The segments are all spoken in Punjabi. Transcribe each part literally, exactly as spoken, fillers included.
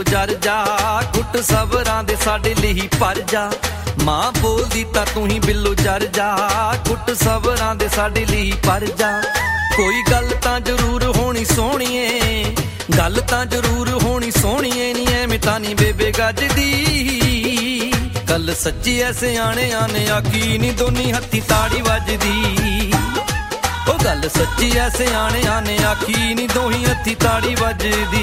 ਜਰ ਜਾ ਘੁੱਟ ਸਬਰਾਂ ਦੇ ਸਾਡੇ ਲਈ ਭਰ ਜਾ ਮਾਂ ਬੋਲਦੀ ਤਾਂ ਤੂੰ ਹੀ ਬਿੱਲੋ ਜਰ ਜਾ ਘੁੱਟ ਸਬਰਾਂ ਦੇ ਸਾਡੇ ਲਈ ਭਰ ਜਾ ਕੋਈ ਗੱਲ ਤਾਂ ਜ਼ਰੂਰ ਹੋਣੀ ਸੋਹਣੀਏ ਗੱਲ ਤਾਂ ਜ਼ਰੂਰ ਹੋਣੀ ਸੋਹਣੀਏ ਨੀ ਐਵੇਂ ਤਾਂ ਨੀ ਬੇਬੇ ਗੱਜਦੀ ਗੱਲ ਸੱਚੀ ਐ ਸਿਆਣਿਆਂ ਨੇ ਆਖੀ ਨੀ ਦੋਨੀ ਹੱਥੀ ਤਾੜੀ ਵੱਜਦੀ ਉਹ ਗੱਲ ਸੱਚੀ ਐ ਸਿਆਣਿਆਂ ਨੇ ਆਖੀ ਨੀ ਦੋਹੀ ਹੱਥੀ ਤਾੜੀ ਵੱਜਦੀ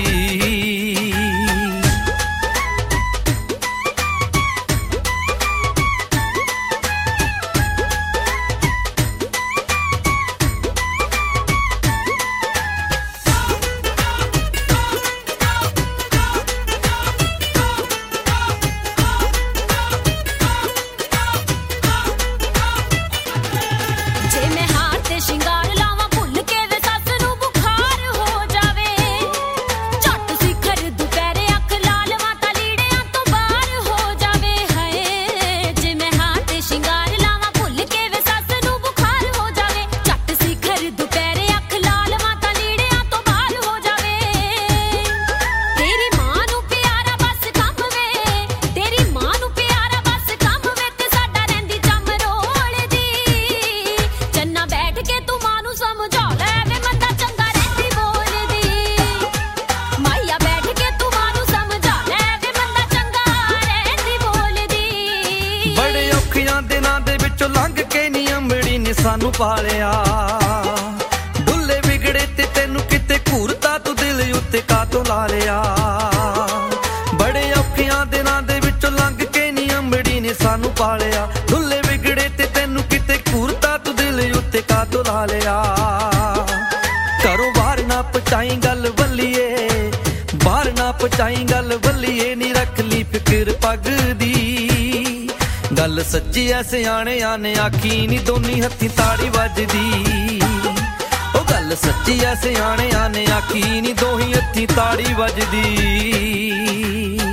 ਸਾਨੂੰ ਪਾਲਿਆ ਢੁੱਲੇ ਵਿਗੜੇ ਤੇ ਤੈਨੂੰ ਕਿਤੇ ਘੂਰਤਾ ਤੂੰ ਦਿਲ ਉੱਤੇ ਕਾਤੋਂ ਲਾ ਲਿਆ ਬੜੇ ਔਖਿਆਂ ਦਿਨਾਂ ਦੇ ਵਿੱਚੋਂ ਲੰਘ ਕੇ ਨੀ ਅੰਬੜੀ ਨੇ ਸਾਨੂੰ ਪਾਲਿਆ ਢੁੱਲੇ ਵਿਗੜੇ ਤੇ ਤੈਨੂੰ ਕਿਤੇ ਘੂਰਤਾ ਤੂੰ ਦਿਲ ਉੱਤੇ ਕਾਤੋਂ ਲਾ ਲਿਆ ਘਰੋਂ ਬਾਹਰ ਨਾ ਪਹੁੰਚਾਈ ਗੱਲ ਬੱਲੀਏ ਬਾਹਰ ਨਾ ਪਹੁੰਚਾਈ ਗੱਲ ਬੱਲੀਏ ਨੀ ਰੱਖ ਲਈ ਫਿਕਰ ਪੱਗ ਦੀ ਗੱਲ ਸੱਚੀ ਐ ਸਿਆਣਿਆਂ ਨੇ ਆਖੀ ਨੀ ਦੋਨੀ ਹੱਥੀ ਤਾੜੀ ਵੱਜਦੀ ਉਹ ਗੱਲ ਸੱਚੀ ਐ ਸਿਆਣਿਆਂ ਨੇ ਆਖੀ ਨੀ ਦੋਹੀ ਹੱਥੀ ਤਾੜੀ ਵੱਜਦੀ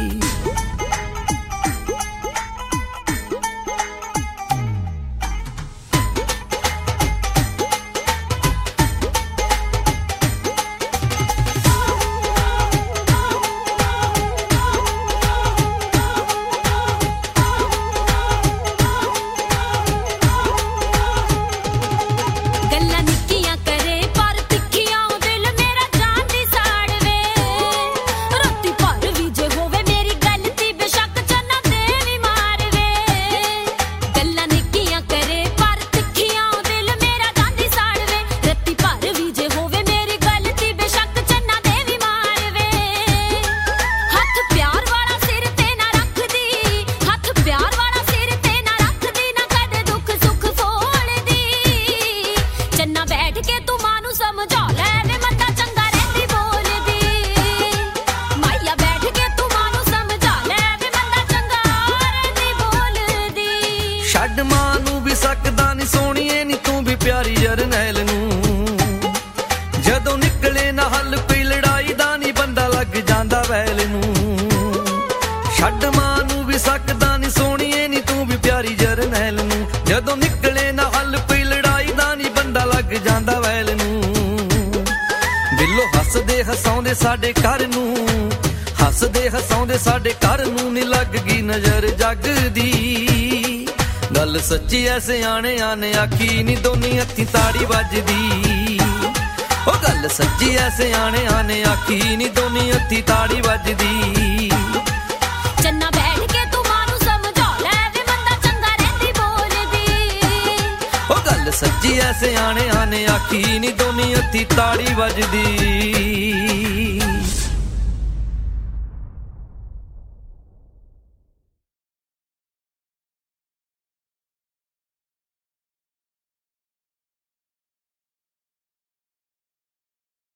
ਛੱਡ ਮਾਂ ਨੂੰ ਵੀ ਸਕਦਾ ਨੀ ਸੋਹਣੀਏ ਨੀ ਤੂੰ ਵੀ ਪਿਆਰੀ ਜਰਨੈਲ ਨੂੰ ਜਦੋਂ ਨਿਕਲੇ ਨਾ ਹੱਲ ਕੋਈ ਲੜਾਈ ਦਾ ਨੀ ਬੰਦਾ ਲੱਗ ਜਾਂਦਾ ਵੈਲ ਨੂੰ ਛੱਡ ਮਾਂ ਨੂੰ ਵੀ ਸਕਦਾ ਨੀ ਸੋਹਣੀਏ ਨੀ ਤੂੰ ਵੀ ਪਿਆਰੀ ਜਰਨੈਲ ਨੂੰ ਜਦੋਂ ਨਿਕਲੇ ਨਾ ਹੱਲ ਕੋਈ ਲੜਾਈ ਦਾ ਨੀ ਬੰਦਾ ਲੱਗ ਜਾਂਦਾ ਵੈਲ ਨੂੰ ਦਿਲੋਂ ਹੱਸਦੇ ਹਸਾਉਂਦੇ ਸਾਡੇ ਘਰ ਨੂੰ ਹੱਸਦੇ ਹਸਾਉਂਦੇ ਸਾਡੇ ਘਰ ਨੂੰ ਨੀ ਲੱਗ ਗਈ ਨਜ਼ਰ ਜੱਗ ਦੀ ਗੱਲ ਸੱਚੀ ਐ ਸਿਆਣਿਆਂ ਨੇ ਆਖੀ ਨੀ ਦੋਨੀ ਹੱਥੀ ਤਾੜੀ ਵੱਜਦੀ ਉਹ ਗੱਲ ਸੱਚੀ ਐ ਸਿਆਣਿਆਂ ਨੇ ਆਖੀ ਨੀ ਦੋਨੀ ਹੱਥੀ ਤਾੜੀ ਵੱਜਦੀ ਚੰਨਾ ਬੈਠ ਕੇ ਤੂੰ ਮਾਂ ਨੂੰ ਸਮਝਾ ਲੈ ਵੇ ਬੰਦਾ ਚੰਗਾ ਰਹਿੰਦੀ ਬੋਲਦੀ ਉਹ ਗੱਲ ਸੱਚੀ ਐ ਸਿਆਣਿਆਂ ਨੇ ਆਖੀ ਨੀ ਦੋਨੀ ਹੱਥੀ ਤਾੜੀ ਵੱਜਦੀ